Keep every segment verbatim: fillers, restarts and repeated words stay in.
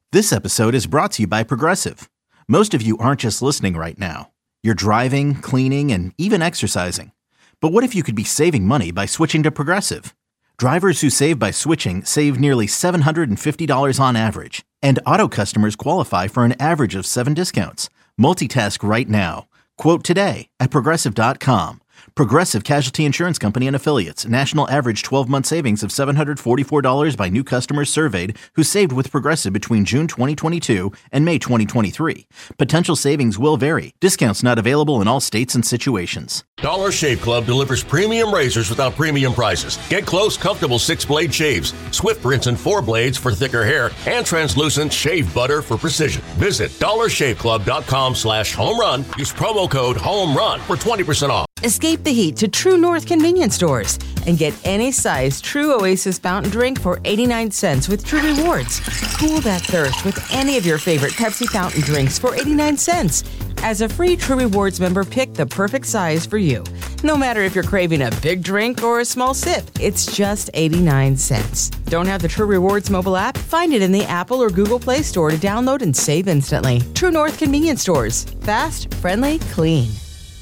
This episode is brought to you by Progressive. Most of you aren't just listening right now. You're driving, cleaning, and even exercising. But what if you could be saving money by switching to Progressive? Drivers who save by switching save nearly seven hundred fifty dollars on average. And auto customers qualify for an average of seven discounts. Multitask right now. Quote today at Progressive dot com. Progressive Casualty Insurance Company and Affiliates. National average twelve-month savings of seven hundred forty-four dollars by new customers surveyed who saved with Progressive between June twenty twenty-two and May twenty twenty-three. Potential savings will vary. Discounts not available in all states and situations. Dollar Shave Club delivers premium razors without premium prices. Get close, comfortable six-blade shaves, swift rinse and four blades for thicker hair, and translucent shave butter for precision. Visit dollar shave club dot com slash home run. Use promo code HOMERUN for twenty percent off. Escape the heat to True North convenience stores and get any size True Oasis fountain drink for eighty-nine cents with True Rewards. Cool that thirst with any of your favorite Pepsi fountain drinks for eighty-nine cents. As a free True Rewards member, pick the perfect size for you. No matter if you're craving a big drink or a small sip, it's just eighty-nine cents. Don't have the True Rewards mobile app? Find it in the Apple or Google Play Store to download and save instantly. True North convenience stores. Fast, friendly, clean.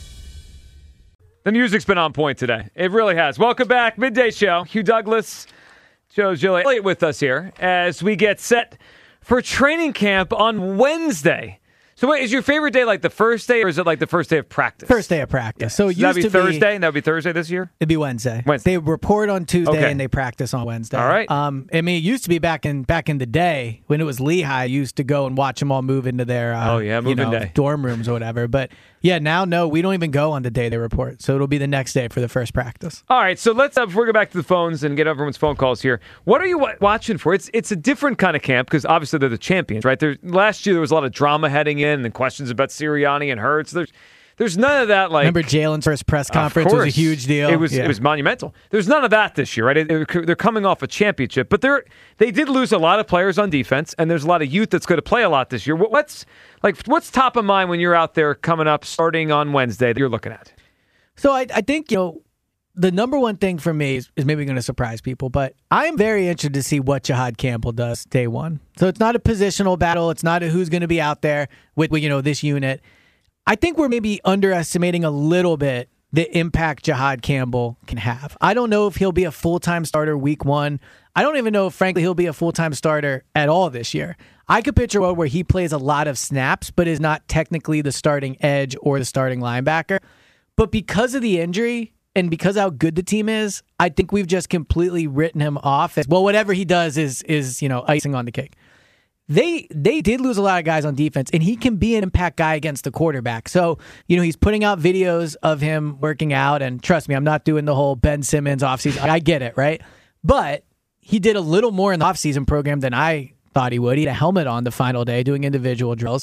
The music's been on point today. It really has. Welcome back. Midday Show. Hugh Douglas, Joe Giglio with us here as we get set for training camp on Wednesday. So wait, is your favorite day like the first day, or is it like the first day of practice? First day of practice. Yeah. So it so used that'd be to Thursday, be, and that would be Thursday this year? It'd be Wednesday. Wednesday. They report on Tuesday okay. and they practice on Wednesday. All right. Um, I mean, it used to be back in back in the day when it was Lehigh. I used to go and watch them all move into their uh, oh yeah, moving you know, day. dorm rooms or whatever. But yeah, now no, we don't even go on the day they report. So it'll be the next day for the first practice. All right. So let's uh, before we go back to the phones and get everyone's phone calls here. What are you w- watching for? It's it's a different kind of camp because obviously they're the champions, right? There last year there was a lot of drama heading in and questions about Sirianni and Hurts. There's there's none of that. Like remember Jalen's first press conference was a huge deal. It was yeah. it was monumental. There's none of that this year, right? It, it, they're coming off a championship, but they're they did lose a lot of players on defense, and there's a lot of youth that's going to play a lot this year. What, what's like what's top of mind when you're out there coming up starting on Wednesday that you're looking at? So I I think you know. The number one thing for me is, is maybe going to surprise people, but I'm very interested to see what Jahad Campbell does day one. So it's not a positional battle. It's not a who's going to be out there with, you know, this unit. I think we're maybe underestimating a little bit the impact Jahad Campbell can have. I don't know if he'll be a full-time starter week one. I don't even know if, frankly, he'll be a full-time starter at all this year. I could picture a world where he plays a lot of snaps, but is not technically the starting edge or the starting linebacker. But because of the injury, and because how good the team is, I think we've just completely written him off as, well, whatever he does is, is you know, icing on the cake. They they did lose a lot of guys on defense, and he can be an impact guy against the quarterback. So, you know, he's putting out videos of him working out, and trust me, I'm not doing the whole Ben Simmons offseason. I get it, right? But he did a little more in the offseason program than I thought he would. He had a helmet on the final day doing individual drills.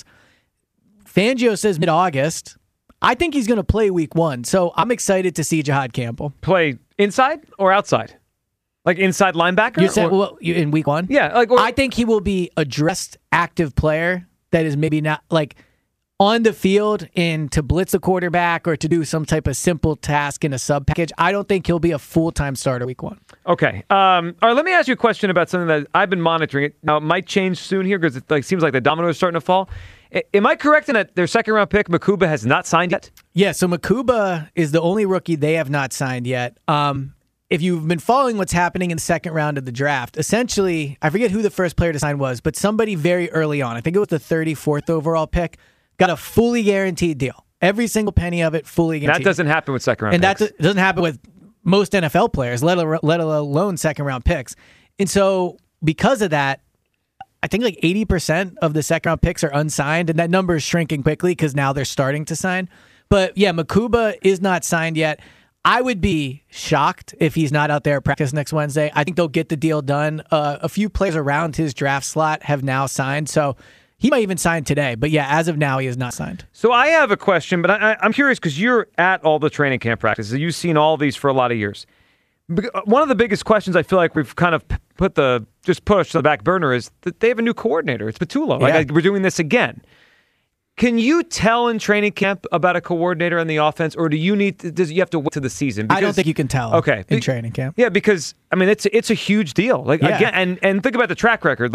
Fangio says mid-August. I think he's going to play week one, so I'm excited to see Jahad Campbell. Play inside or outside? Like inside linebacker? You said or? well, you, in week one? Yeah. Like or, I think he will be a dressed active player that is maybe not like on the field in to blitz a quarterback or to do some type of simple task in a sub package. I don't think he'll be a full-time starter week one. Okay. Um, all right, let me ask you a question about something that I've been monitoring. It now it might change soon here because it like seems like the domino is starting to fall. Am I correct in that their second-round pick, Makuba, has not signed yet? Yeah, so Makuba is the only rookie they have not signed yet. Um, if you've been following what's happening in the second round of the draft, essentially, I forget who the first player to sign was, but somebody very early on, I think it was the thirty-fourth overall pick, got a fully guaranteed deal. Every single penny of it fully guaranteed. That doesn't happen with second-round and picks. And that doesn't happen with most N F L players, let let alone second-round picks. And so because of that, I think like eighty percent of the second-round picks are unsigned, and that number is shrinking quickly because now they're starting to sign. But yeah, Makuba is not signed yet. I would be shocked if he's not out there at practice next Wednesday. I think they'll get the deal done. Uh, a few players around his draft slot have now signed, so he might even sign today. But yeah, as of now, he is not signed. So I have a question, but I, I'm curious because you're at all the training camp practices. You've seen all these for a lot of years. One of the biggest questions I feel like we've kind of put the just pushed to the back burner is that they have a new coordinator. It's Petulo. Yeah. Like we're doing this again. Can you tell in training camp about a coordinator in the offense, or do you need to, does you have to wait to the season? Because, I don't think you can tell. Okay, in training camp. Yeah, because I mean it's it's a huge deal. Like yeah. again, and and think about the track record. Like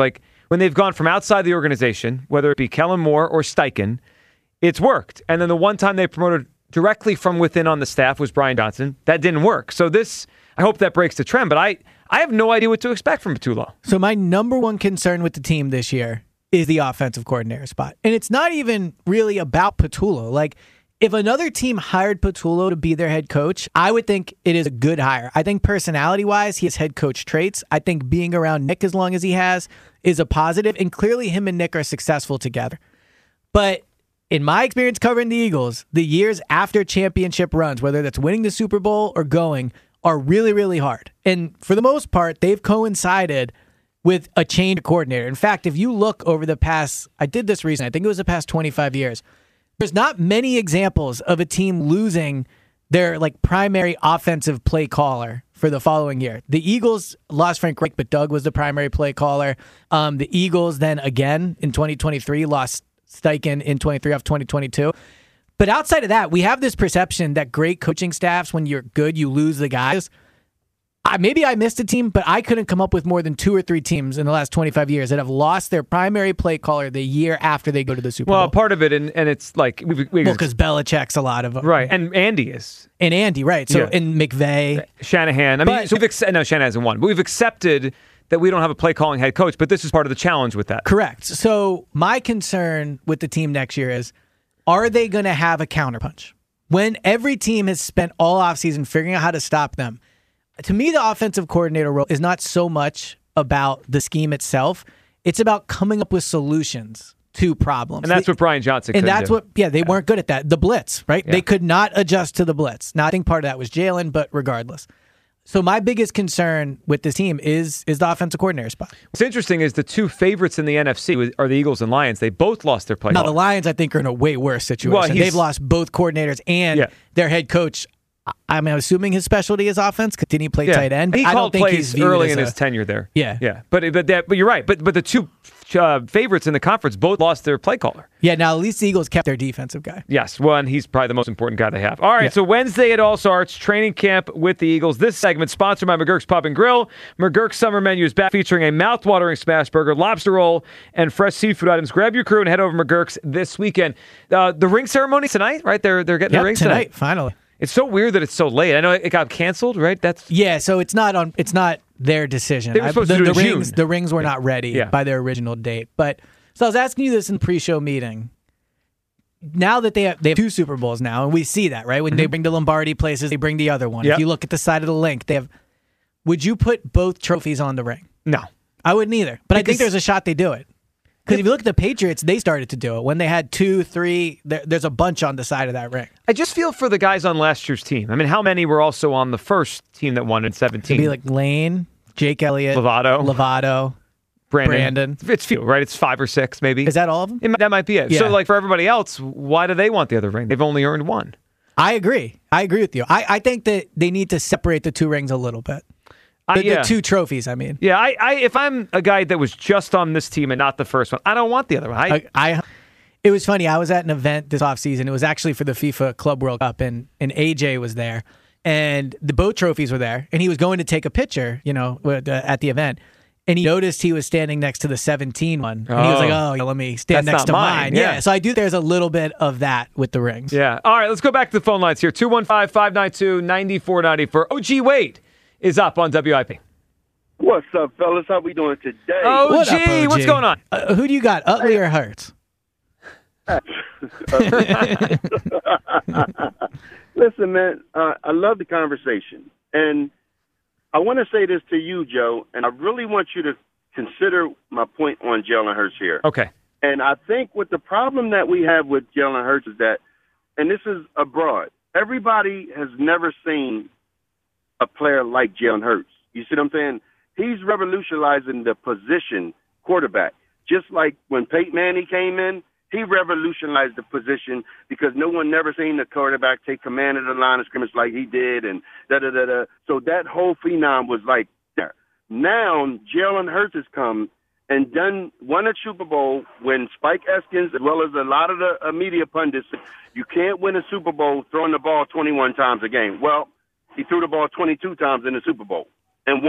when they've gone from outside the organization, whether it be Kellen Moore or Steichen, it's worked. And then the one time they promoted directly from within on the staff was Brian Johnson. That didn't work. So this, I hope that breaks the trend, but I, I have no idea what to expect from Petulo. So my number one concern with the team this year is the offensive coordinator spot. And it's not even really about Petulo. Like, if another team hired Petulo to be their head coach, I would think it is a good hire. I think personality-wise, he has head coach traits. I think being around Nick as long as he has is a positive, and clearly him and Nick are successful together. But in my experience covering the Eagles, the years after championship runs, whether that's winning the Super Bowl or going, are really, really hard. And for the most part, they've coincided with a change coordinator. In fact, if you look over the past, I did this recently, I think it was the past twenty-five years, there's not many examples of a team losing their like primary offensive play caller for the following year. The Eagles lost Frank Reich, but Doug was the primary play caller. Um, the Eagles then again in twenty twenty-three lost Steichen in twenty-three off twenty twenty-two. But outside of that, we have this perception that great coaching staffs, when you're good, you lose the guys. I, maybe I missed a team, but I couldn't come up with more than two or three teams in the last twenty-five years that have lost their primary play caller the year after they go to the Super Well, Bowl. part of it, and, and it's like... We, we, Well, because Belichick's a lot of them. Right, and Andy is. And Andy, right. So, Yeah. and McVay. Shanahan. I mean, But- so we've ex- no, Shanahan hasn't won, but we've accepted that we don't have a play-calling head coach, but this is part of the challenge with that. Correct. So my concern with the team next year is, are they going to have a counterpunch? When every team has spent all offseason figuring out how to stop them, to me, the offensive coordinator role is not so much about the scheme itself. It's about coming up with solutions to problems. And that's what Brian Johnson And couldn't that's do. what, yeah, they weren't good at that. The blitz, right? Yeah. They could not adjust to the blitz. Now, I think part of that was Jalen, but regardless. So my biggest concern with this team is is the offensive coordinator spot. What's interesting is the two favorites in the N F C are the Eagles and Lions. They both lost their play Now, caller. the Lions, I think, are in a way worse situation. Well, he's- They've lost both coordinators and Yeah. their head coach. I'm assuming his specialty is offense. Didn't he play Yeah. tight end? He I called don't think plays he's viewed early as in a- his tenure there. Yeah. yeah. But but that, but you're right. But but the two uh, favorites in the conference both lost their play caller. Yeah, now at least the Eagles kept their defensive guy. Yes, well, and he's probably the most important guy they have. All right, Yeah. so Wednesday it all starts, training camp with the Eagles. This segment sponsored by McGurk's Pub and Grill. McGurk's summer menu is back, featuring a mouth-watering smash burger, lobster roll, and fresh seafood items. Grab your crew and head over to McGurk's this weekend. Uh, the ring ceremony tonight, right? They're they're getting Yep, the rings tonight, tonight. finally. It's so weird that it's so late. I know it got canceled, right? That's Yeah, so it's not on. It's not their decision. They were supposed the, to do it the in rings. June. The rings were not ready Yeah. by their original date. But so I was asking you this in the pre-show meeting. Now that they have they have two Super Bowls now, and we see that, right? When they bring the Lombardi places, they bring the other one. Yep. If you look at the side of the link, they have. Would you put both trophies on the ring? no. I wouldn't either. But I Because- think there's a shot they do it. Because if you look at the Patriots, they started to do it when they had two, three. There, there's a bunch on the side of that ring. I just feel for the guys on last year's team. I mean, how many were also on the first team that won in seventeen? It'd be like Lane, Jake Elliott, Lovato. Lovato. Brandon. Brandon. It's few, right? It's five or six, maybe. Is that all of them? It might- that might be it. Yeah. So, like, for everybody else, why do they want the other ring? They've only earned one. I agree. I agree with you. I, I think that they need to separate the two rings a little bit. I, The, yeah. the two trophies, I mean. Yeah, I, I, if I'm a guy that was just on this team and not the first one, I don't want the other one. I, I, I It was funny. I was at an event this offseason. It was actually for the FIFA Club World Cup, and, and A J was there. And the both trophies were there. And he was going to take a picture, you know, with, uh, at the event. And he noticed he was standing next to the seventeen one. And he was Oh. like, oh, let me stand That's next not to mine. mine. Yeah. Yeah. So I do, there's a little bit of that with the rings. yeah. All right, let's go back to the phone lines here. two one five, five nine two, nine four nine four. O G Wade is up on W I P. What's up, fellas? How we doing today? Oh, What up, O G, O G? what's going on? Uh, who do you got, Utley or Hurts? Listen, man, uh, I love the conversation. And I want to say this to you, Joe, and I really want you to consider my point on Jalen Hurts here. Okay. And I think what the problem that we have with Jalen Hurts is that, and this is abroad, everybody has never seen a player like Jalen Hurts. You see what I'm saying? He's revolutionizing the position quarterback. Just like when Peyton Manning came in, he revolutionized the position because no one never seen the quarterback take command of the line of scrimmage like he did, and da-da-da-da. So that whole phenom was like there. Now Jalen Hurts has come and done won a Super Bowl when Spike Eskins, as well as a lot of the uh, media pundits, you can't win a Super Bowl throwing the ball twenty-one times a game. Well, he threw the ball twenty-two times in the Super Bowl and won.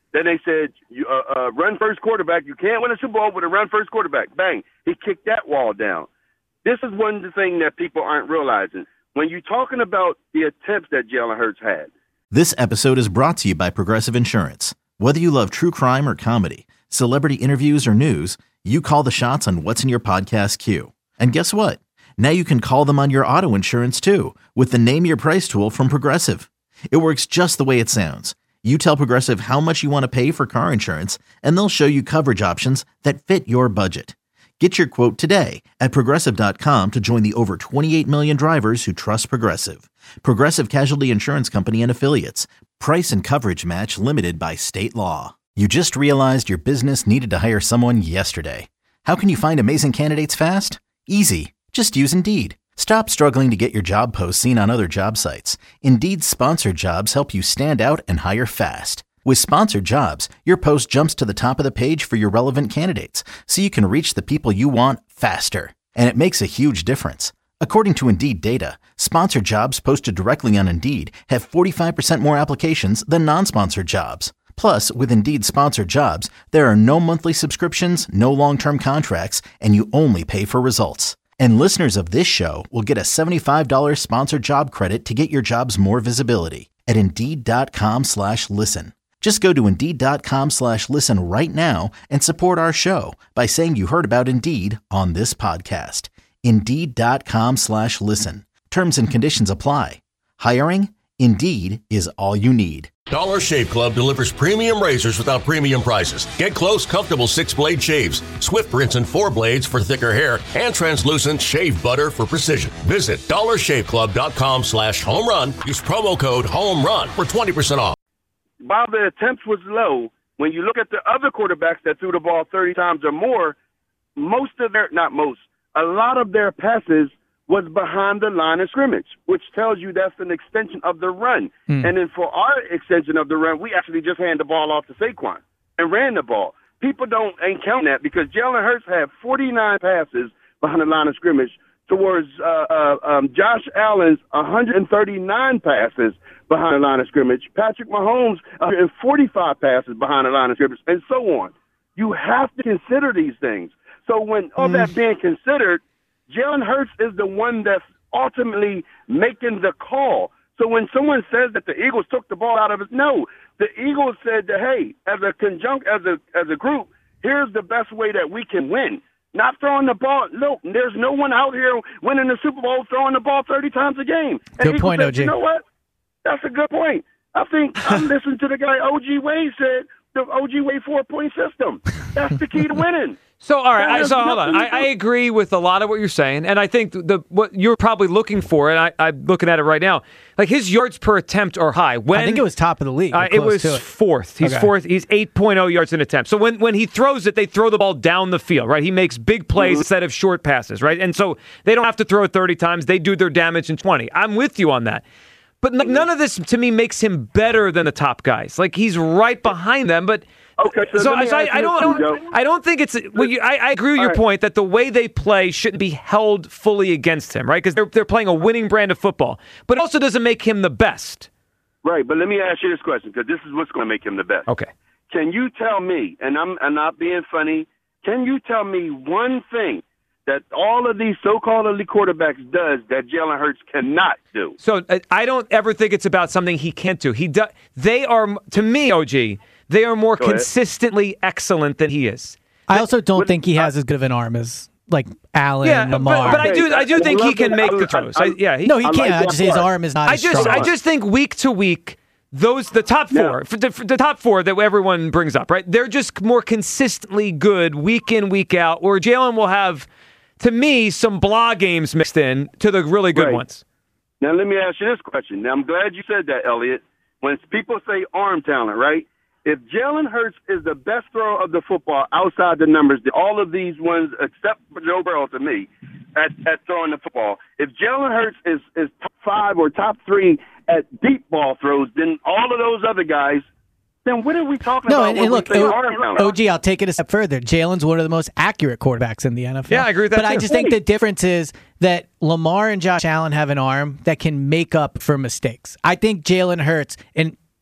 Then they said, you, uh, uh, run first quarterback. You can't win a Super Bowl with a run first quarterback. Bang. He kicked that wall down. This is one of the things that people aren't realizing. When you're talking about the attempts that Jalen Hurts had. This episode is brought to you by Progressive Insurance. Whether you love true crime or comedy, celebrity interviews or news, you call the shots on what's in your podcast queue. And guess what? Now you can call them on your auto insurance too with the Name Your Price tool from Progressive. It works just the way it sounds. You tell Progressive how much you want to pay for car insurance, and they'll show you coverage options that fit your budget. Get your quote today at Progressive dot com to join the over twenty-eight million drivers who trust Progressive. Progressive Casualty Insurance Company and Affiliates. Price and coverage match limited by state law. You just realized your business needed to hire someone yesterday. How can you find amazing candidates fast? Easy. Just use Indeed. Stop struggling to get your job posts seen on other job sites. Indeed's sponsored jobs help you stand out and hire fast. With sponsored jobs, your post jumps to the top of the page for your relevant candidates, so you can reach the people you want faster. And it makes a huge difference. According to Indeed data, sponsored jobs posted directly on Indeed have forty-five percent more applications than non-sponsored jobs. Plus, with Indeed sponsored jobs, there are no monthly subscriptions, no long-term contracts, and you only pay for results. And listeners of this show will get a seventy-five dollars sponsored job credit to get your jobs more visibility at Indeed.com slash listen. Just go to Indeed.com slash listen right now and support our show by saying you heard about Indeed on this podcast. Indeed.com slash listen. Terms and conditions apply. Hiring? Indeed is all you need. Dollar Shave Club delivers premium razors without premium prices. Get close, comfortable six-blade shaves, Swift rinse and four blades for thicker hair, and translucent shave butter for precision. Visit dollar shave club dot com slash home run. Use promo code HOMERUN for twenty percent off. While the attempts was low, when you look at the other quarterbacks that threw the ball thirty times or more, most of their, not most, a lot of their passes was behind the line of scrimmage, which tells you that's an extension of the run. Mm. And then for our extension of the run, we actually just handed the ball off to Saquon and ran the ball. People don't ain't count that because Jalen Hurts had forty-nine passes behind the line of scrimmage towards uh, uh, um, Josh Allen's one hundred thirty-nine passes behind the line of scrimmage, Patrick Mahomes' one hundred forty-five passes behind the line of scrimmage, and so on. You have to consider these things. So when all mm. that being considered, Jalen Hurts is the one that's ultimately making the call. So when someone says that the Eagles took the ball out of it, no, the Eagles said that, hey, as a conjunct, as a as a group, here's the best way that we can win. Not throwing the ball. Look, there's no one out here winning the Super Bowl throwing the ball thirty times a game. And good point, said, O G. You know what? That's a good point. I think I'm listening to the guy O G Wade said, the O G Wade four-point system. That's the key to winning. So, all right, I, so hold on. I, I agree with a lot of what you're saying, and I think the what you're probably looking for, and I, I'm looking at it right now, like his yards per attempt are high. When, I think it was top of the league. Uh, it was it. fourth. He's okay. fourth. He's eight point oh yards in attempt. So when, when he throws it, they throw the ball down the field, right? He makes big plays mm-hmm. instead of short passes, right? And so they don't have to throw it thirty times. They do their damage in twenty. I'm with you on that. But mm-hmm. none of this, to me, makes him better than the top guys. Like, he's right behind them, but... Okay, so, so, so I, I don't. Joe. I don't think it's. Well, you, I, I agree with All your right. point that the way they play shouldn't be held fully against him, right? Because they're they're playing a winning brand of football, but it also doesn't make him the best. Right, but let me ask you this question because this is what's going to make him the best. Okay. Can you tell me, and I'm, I'm not being funny, can you tell me one thing that all of these so-called elite quarterbacks does that Jalen Hurts cannot do? So I don't ever think it's about something he can't do. He do, They are, to me, O G. They are more consistently excellent than he is. I also don't but, think he has uh, as good of an arm as like Allen yeah, and Lamar. But, but I do, I do think he can make the throws. I, yeah, he, no, he can't. Like just, his arm is not. I as just, strong. I just think week to week, those the top four, yeah. the, the top four that everyone brings up, right? They're just more consistently good week in, week out. Or Jalen will have, to me, some blah games mixed in to the really good right. ones. Now let me ask you this question. Now I'm glad you said that, Elliot. When people say arm talent, right? If Jalen Hurts is the best thrower of the football outside the numbers, all of these ones except for Joe Burrow to me at, at throwing the football, if Jalen Hurts is, is top five or top three at deep ball throws, then all of those other guys, then what are we talking no, about? And, and look, o- O G, I'll take it a step further. Jalen's one of the most accurate quarterbacks in the N F L. Yeah, I agree with that But too. I just think the difference is that Lamar and Josh Allen have an arm that can make up for mistakes. I think Jalen Hurts, and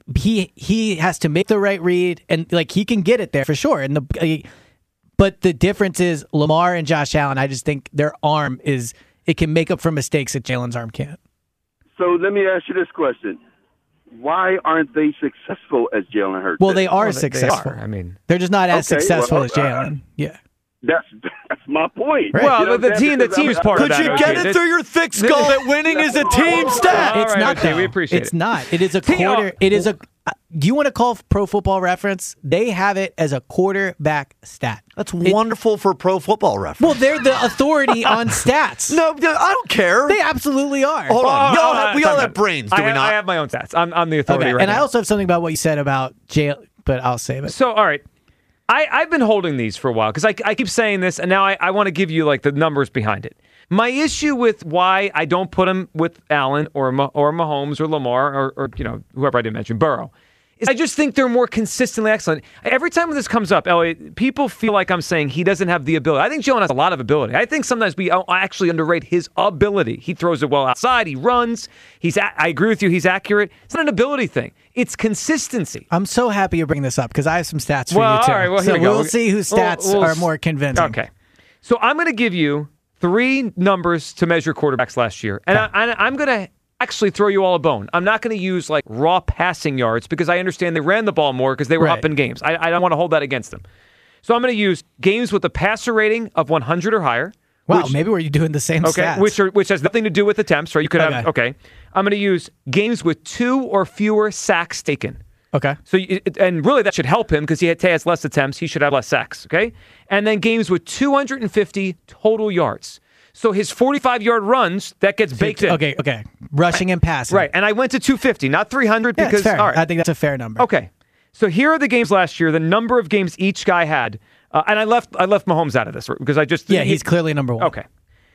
he he has to make the right read, and like he can get it there for sure. And the but the difference is Lamar and Josh Allen. I just think their arm is it can make up for mistakes that Jalen's arm can't. So let me ask you this question: why aren't they successful as Jalen Hurts? Well, they are well, successful. They are. I mean, they're just not as okay, successful well, as Jalen. Uh, yeah. That's that's my point. Right. Well, You know the what I'm team, the saying? team's Because part I'm- of that. Could you okay? get it This- through your thick skull that winning is a team stat? All It's right, not. okay, though. we appreciate it's it. not. It is a Team- quarter. It is a. Do you want to call Pro Football Reference? They have it as a quarterback stat. That's It- wonderful for Pro Football Reference. Well, they're the authority on stats. no, no, I don't care. They absolutely are. Hold on. Oh, we all uh, have, we time all out. have brains, do I we have, not? I have my own stats. I'm, I'm the authority Okay. right And now. I also have something about what you said about jail, but I'll save it. So, all right. I, I've been holding these for a while because I, I keep saying this, and now I, I want to give you like the numbers behind it. My issue with why I don't put him with Allen or Ma- or Mahomes or Lamar or, or you know whoever I didn't mention, Burrow, is I just think they're more consistently excellent. Every time this comes up, Elliot, people feel like I'm saying he doesn't have the ability. I think Jalen has a lot of ability. I think sometimes we actually underrate his ability. He throws it well outside. He runs. He's. A- I agree with you. He's accurate. It's not an ability thing. It's consistency. I'm so happy you bring this up because I have some stats for Well, you too. all right, well, here so we go. we'll see whose We'll- stats we'll are s- more convincing. Okay. So I'm going to give you three numbers to measure quarterbacks last year. And I, I, I'm going to actually throw you all a bone. I'm not going to use like raw passing yards because I understand they ran the ball more because they were Right. up in games. I, I don't want to hold that against them. So I'm going to use games with a passer rating of one hundred or higher. Wow, which- maybe we're doing the same Okay, stats. which are which has nothing to do with attempts, right? You could Okay. have okay. I'm going to use games with two or fewer sacks taken. okay. So, you- it- and really that should help him because he had- has less attempts. He should have less sacks, okay? And then games with two hundred fifty total yards. So his forty-five-yard runs, that gets baked in. Okay, okay. Rushing and passing. Right, and I went to two fifty, not three hundred Yeah, because, that's fair. all right. I think that's a fair number. Okay, so here are the games last year, the number of games each guy had. Uh, and I left I left Mahomes out of this because I just... Yeah, he- he's clearly number one. Okay.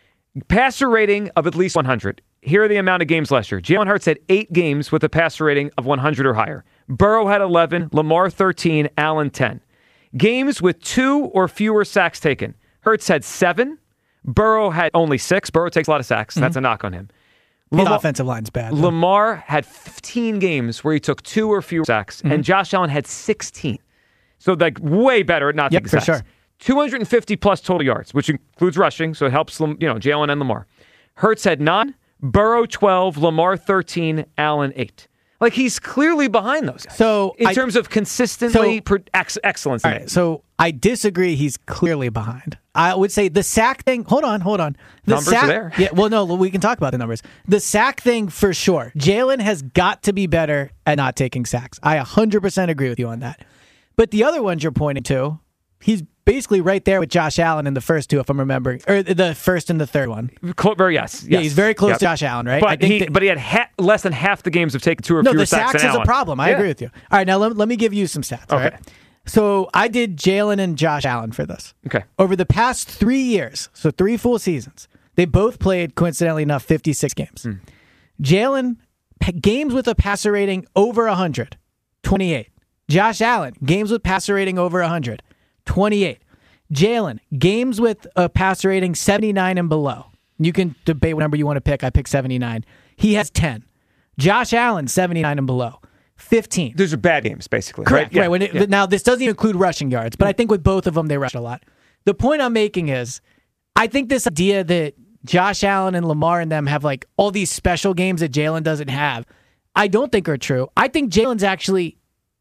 Passer rating of at least one hundred. Here are the amount of games last year. Jalen Hurts had eight games with a passer rating of one hundred or higher. Burrow had eleven, Lamar thirteen, Allen ten. Games with two or fewer sacks taken. Hurts had seven. Burrow had only six. Burrow takes a lot of sacks. That's a knock on him. His Lamar, offensive line's bad. though. Lamar had fifteen games where he took two or fewer sacks, and Josh Allen had sixteen. So, like, way better at not Yep, taking for sacks. sure. two hundred fifty plus total yards, which includes rushing, so it helps you know Jalen and Lamar. Hurts had nine, Burrow twelve, Lamar thirteen, Allen eight. Like he's clearly behind those guys. So in I- terms of consistently so- pro- ex- excellence, All in right, it. so I disagree. He's clearly behind. I would say the sack thing. Hold on, hold on. The Numbers sack, are there. Yeah, well, no, we can talk about the numbers. The sack thing for sure. Jalen has got to be better at not taking sacks. I one hundred percent agree with you on that. But the other ones you're pointing to, he's basically right there with Josh Allen in the first two, if I'm remembering, or the first and the third one. Clo- very yes, yes. Yeah, he's very close Yep. to Josh Allen, right? But I think he, that- but he had ha- less than half the games have taken two or No, fewer the sacks sacks than is a Allen. problem. I Yeah. agree with you. All right, now let, let me give you some stats. all Okay. right? So I did Jalen and Josh Allen for this. Okay. Over the past three years, so three full seasons, they both played, coincidentally enough, fifty-six games. Hmm. Jalen, p- games with a passer rating over one hundred, twenty-eight. Josh Allen, games with passer rating over one hundred, twenty-eight. Jalen, games with a passer rating seventy-nine and below. You can debate what number you want to pick. I picked seventy-nine. He has ten. Josh Allen, seventy-nine and below, fifteen. Those are bad games, basically. Correct. Right. Yeah. Right. When it, Yeah. Now, this doesn't include rushing yards, but I think with both of them, they rushed a lot. The point I'm making is I think this idea that Josh Allen and Lamar and them have like all these special games that Jalen doesn't have, I don't think are true. I think Jalen's actually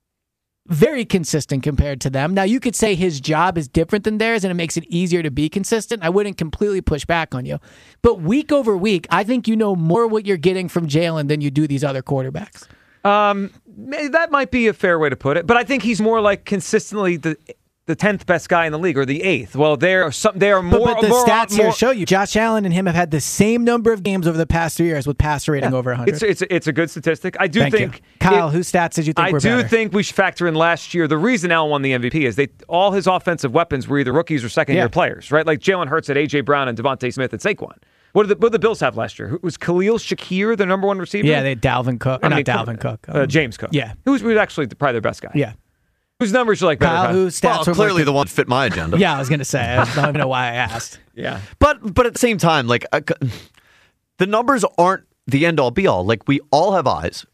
very consistent compared to them. Now, you could say his job is different than theirs and it makes it easier to be consistent. I wouldn't completely push back on you. But week over week, I think you know more what you're getting from Jalen than you do these other quarterbacks. Um, that might be a fair way to put it, but I think he's more like consistently the the tenth best guy in the league or the eighth. Well, they are some. They are more. But, but the more, stats more, here show you Josh Allen and him have had the same number of games over the past three years with passer rating over one hundred. It's it's it's a good statistic. I do Thank think you. Kyle, it- whose stats did you think I were do better? think we should factor in last year. The reason Allen won the M V P is they all his offensive weapons were either rookies or second Yeah. year players, right? Like Jalen Hurts had A J Brown and Devontae Smith and Saquon. What did the, what did the Bills have last year? Who- Was Khalil Shakir the number one receiver? Yeah, they had Dalvin Cook. Or I not mean, Dalvin Cook. Uh, um, James Cook. Yeah. Who was, who was actually the, probably their best guy. Yeah. Whose numbers you like better? Kyle, Kyle? whose stats Well, were clearly more- the one that fit my agenda. Yeah, I was going to say. I don't even know why I asked. Yeah. But but at the same time, like uh, the numbers aren't the end all be all. Like we all have eyes.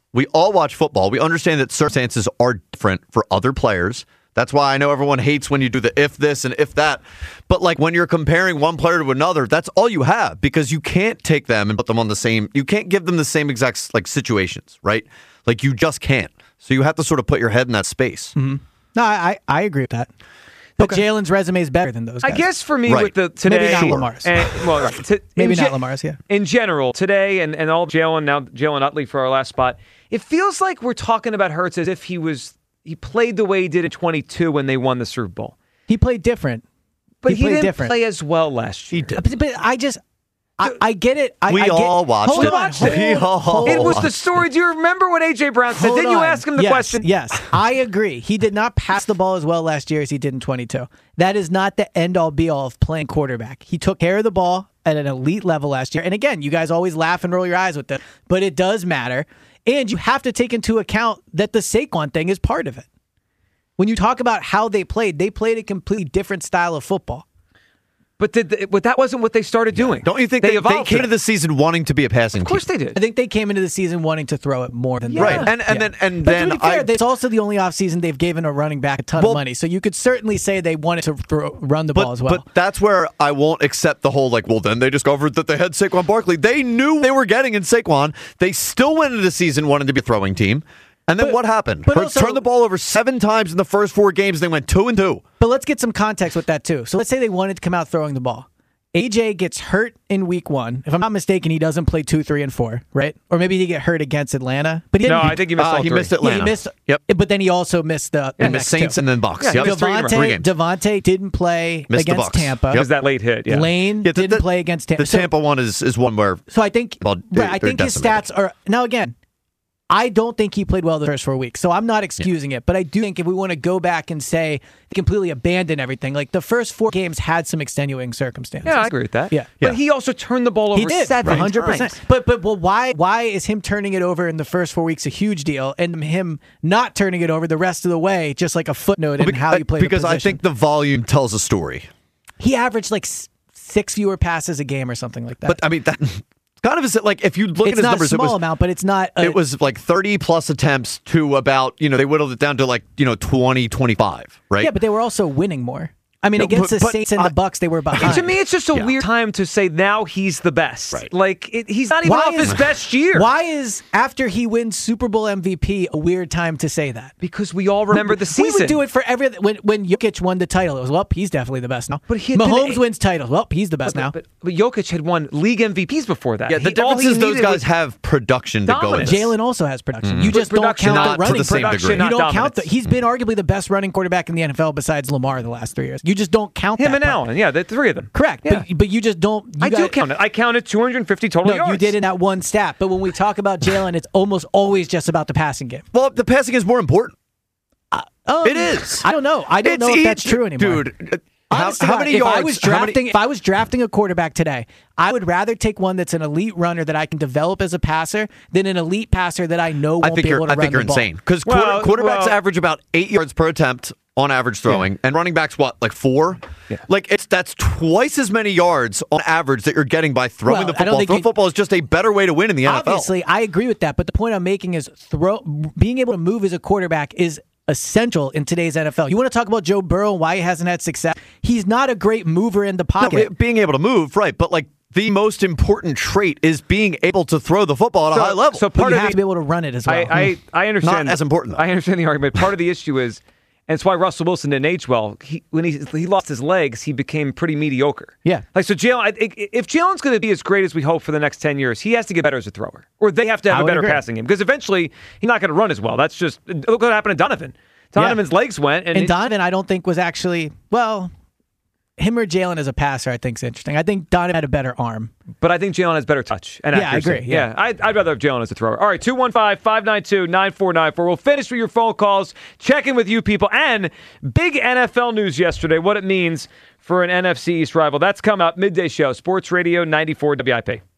We all watch football. We understand that circumstances are different for other players. That's why I know everyone hates when you do the if this and if that. But like when you're comparing one player to another, that's all you have because you can't take them and put them on the same. You can't give them the same exact like situations, right? Like you just can't. So you have to sort of put your head in that space. Mm-hmm. No, I I agree with that. But okay. Jalen's resume is better than those guys. I guess for me right. with the today, maybe not Lamar's. And, well, right, to, maybe not ge- Lamar's. Yeah. In general, today and, and all Jalen now Jalen Utley for our last spot. It feels like we're talking about Hurts as if he was he played the way he did in twenty-two when they won the Super Bowl. He played different, but he, he played didn't different. play as well last year. He did. But, but I just. I, I get it. I, we I get, all watched hold it. On, hold, we all hold it was watched the story. Do you remember what A J Brown said? Hold Didn't you on. ask him the yes, question? Yes, I agree. He did not pass the ball as well last year as he did in twenty-two. That is not the end-all, be-all of playing quarterback. He took care of the ball at an elite level last year. And again, you guys always laugh and roll your eyes with it, but it does matter. And you have to take into account that the Saquon thing is part of it. When you talk about how they played, they played a completely different style of football. But did the, but that wasn't what they started doing. Don't you think they, they, they evolved came it. into the season wanting to be a passing team? Of course they did. I think they came into the season wanting to throw it more than Yeah. Right, and and yeah. then and but then to be fair, I, it's also the only offseason they've given a running back a ton well, of money. So you could certainly say they wanted to throw, run the but, ball as well. But that's where I won't accept the whole like, well, then they discovered that they had Saquon Barkley. They knew they were getting in Saquon. They still went into the season wanting to be a throwing team. And then But- what happened? but Hurts also- turned the ball over seven times in the first four games. They went two and two. But let's get some context with that too. So let's say they wanted to come out throwing the ball. A J gets hurt in week one. If I'm not mistaken, he doesn't play two, three, and four, right? Or maybe he get hurt against Atlanta. But he No, didn't, I think he missed Uh, all he three. missed Atlanta. Yeah, he missed. Yep. But then he also missed the, the And the next Saints two. and then Bucks. Yeah, Yep. he missed three in a row. Three Devontae, games. Devontae didn't play Missed the against Bucks. Tampa. Because that late hit, yeah. Lane Yeah, the- didn't the- play against Tampa. The So- Tampa one is, is one where So I think, Well, they're- right, I they're think his decimated. stats are now again. I don't think he played well the first four weeks, so I'm not excusing it. But I do think if we want to go back and say they completely abandoned everything, like the first four games had some extenuating circumstances. Yeah, I agree with that. Yeah. But Yeah. he also turned the ball over He did, seven one hundred percent. times. But but well, why why is him turning it over in the first four weeks a huge deal, and him not turning it over the rest of the way just like a footnote in how you play Because the I position? think the volume tells a story. he averaged like s- six fewer passes a game or something like that. But I mean, that kind of is like if you look it's at his not numbers, a small it was amount, but it's not. A, it was like thirty plus attempts to about, you know, they whittled it down to like, you know, twenty, twenty-five, right? yeah, but they were also winning more. I mean, No, against but- the but Saints and I- the Bucks, they were behind. And to me, it's just a Yeah. weird time to say now he's the best. Right. Like, it, he's not even Why off is- his best year. Why is after he wins Super Bowl M V P a weird time to say that? Because we all remember the season. We would do it for every when when Jokic won the title. It was well, he's definitely the best now. But he had been Mahomes a- wins titles. Well, he's the best But, now. but, but Jokic had won league M V Ps before that. yeah, the He- all difference he is those needed guys was- have production to go Dominance. with. Jalen also has production. You just But don't production count not the to running the same production. degree. You Not don't count the. dominance. He's been arguably the best running quarterback in the N F L besides Lamar the last three years. You just don't count Him that and part. Allen. Yeah, the three of them. Correct, Yeah. but but you just don't. You I do got- count it. I counted two hundred fifty total No, yards. you did in that one stat. But when we talk about Jalen, it's almost always just about the passing game. Well, the passing is more important. Um, It is. I don't know. I don't It's know if e- that's true anymore. Dude, uh, how, Honest to how God, many if yards? I was how many- drafting, if I was drafting a quarterback today, I would rather take one that's an elite runner that I can develop as a passer than an elite passer that I know won't I think be you're, able to I run think you're the ball. insane because Well, quarterbacks well- average about eight yards per attempt on average throwing, and running backs what, like four? Yeah. Like it's that's twice as many yards on average that you're getting by throwing Well, the I don't football. think Throw you- football is just a better way to win in the N F L. Obviously, I agree with that. But the point I'm making is throw being able to move as a quarterback is essential in today's N F L. You want to talk about Joe Burrow and why he hasn't had success? He's not a great mover in the No, pocket. being able to move, right? But like the most important trait is being able to throw the football at So- a high level. so But part you of have the- to be able to run it as well. I, I, I understand. Not as important, though. I understand the argument. Part of the issue is, and it's why Russell Wilson didn't age well. He, when he he lost his legs, he became pretty mediocre. Yeah. Like, so Jalen, I- I- if Jalen's going to be as great as we hope for the next ten years, he has to get better as a thrower. Or they have to have I a would better agree. passing game. Because eventually, he's not going to run as well. That's just, look what happened to Donovan. Donovan's legs went. And, and it- Donovan, I don't think was actually well. Him or Jalen as a passer, I think is interesting. I think Donovan had a better arm. But I think Jalen has better touch and Yeah, I accuracy. agree, yeah. I'd, I'd rather have Jalen as a thrower. All right, two one five, five nine two, nine four nine four. We'll finish with your phone calls, check in with you people, and big N F L news yesterday, what it means for an N F C East rival. That's come up, midday show, Sports Radio ninety-four W I P.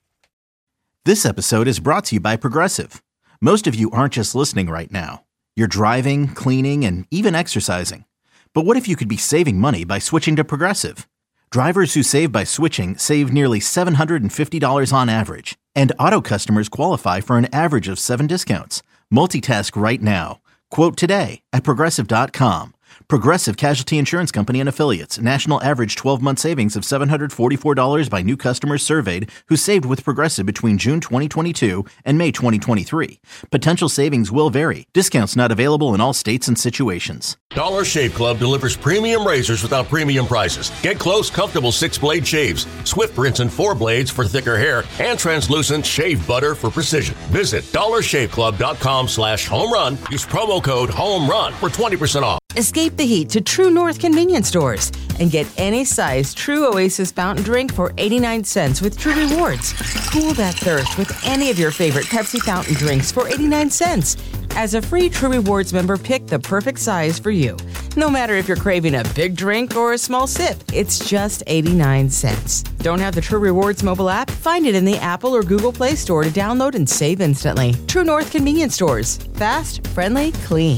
This episode is brought to you by Progressive. Most of you aren't just listening right now. You're driving, cleaning, and even exercising. But what if you could be saving money by switching to Progressive? Drivers who save by switching save nearly seven hundred fifty dollars on average. And Auto customers qualify for an average of seven discounts. Multitask right now. Quote today at Progressive dot com. Progressive Casualty Insurance Company and Affiliates. National average twelve-month savings of seven hundred forty-four dollars by new customers surveyed who saved with Progressive between June twenty twenty-two and May twenty twenty-three. Potential savings will vary. Discounts not available in all states and situations. Dollar Shave Club delivers premium razors without premium prices. Get close, comfortable six-blade shaves, Swift rinse and four blades for thicker hair, and translucent shave butter for precision. Visit dollar shave club dot com slash home run. Use promo code HOMERUN for twenty percent off. Escape the heat to True North convenience stores and get any size True Oasis fountain drink for eighty-nine cents with True Rewards. Cool that thirst with any of your favorite Pepsi fountain drinks for eighty-nine cents. As a free True Rewards member, pick the perfect size for you. No matter if you're craving a big drink or a small sip, it's just eighty-nine cents. Don't have the True Rewards mobile app? Find it in the Apple or Google Play Store to download and save instantly. True North convenience stores. Fast, friendly, clean.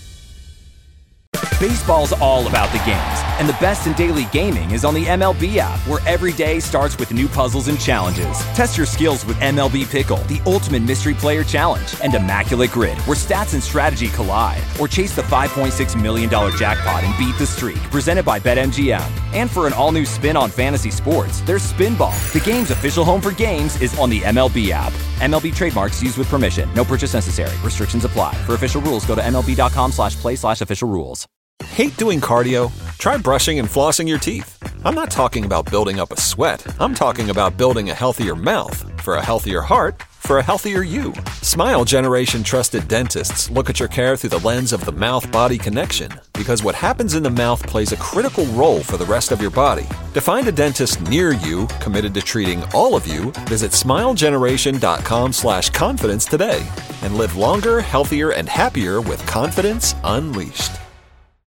Baseball's all about the games, and the best in daily gaming is on the M L B app, where every day starts with new puzzles and challenges. Test your skills with M L B Pickle, the ultimate mystery player challenge, and Immaculate Grid, where stats and strategy collide. Or chase the five point six million dollars jackpot and beat the streak, presented by BetMGM. And for an all-new spin on fantasy sports, there's Spinball. The game's official home for games is on the M L B app. M L B trademarks used with permission. No purchase necessary. Restrictions apply. For official rules, go to MLB.com slash play slash official rules. Hate doing cardio? Try brushing and flossing your teeth. I'm not talking about building up a sweat. I'm talking about building a healthier mouth. For a healthier heart, for a healthier you. Smile Generation trusted dentists look at your care through the lens of the mouth-body connection, because what happens in the mouth plays a critical role for the rest of your body. To find a dentist near you committed to treating all of you, visit smilegeneration.com slash confidence today and live longer, healthier, and happier with confidence unleashed.